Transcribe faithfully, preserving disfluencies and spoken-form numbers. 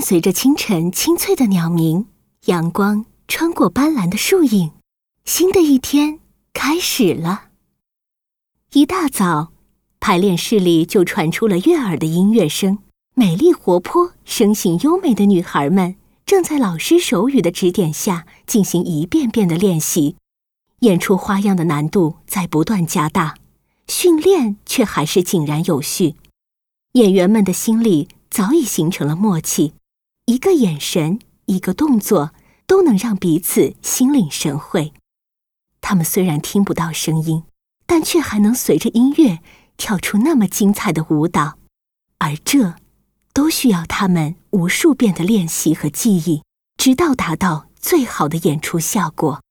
随着清晨清脆的鸟鸣，阳光穿过斑斓的树影，新的一天开始了。一大早，排练室里就传出了悦耳的音乐声，美丽活泼、声形优美的女孩们正在老师手语的指点下进行一遍遍的练习。演出花样的难度在不断加大，训练却还是井然有序。演员们的心里早已形成了默契，一个眼神，一个动作，都能让彼此心领神会。他们虽然听不到声音，但却还能随着音乐跳出那么精彩的舞蹈，而这都需要他们无数遍的练习和记忆，直到达到最好的演出效果。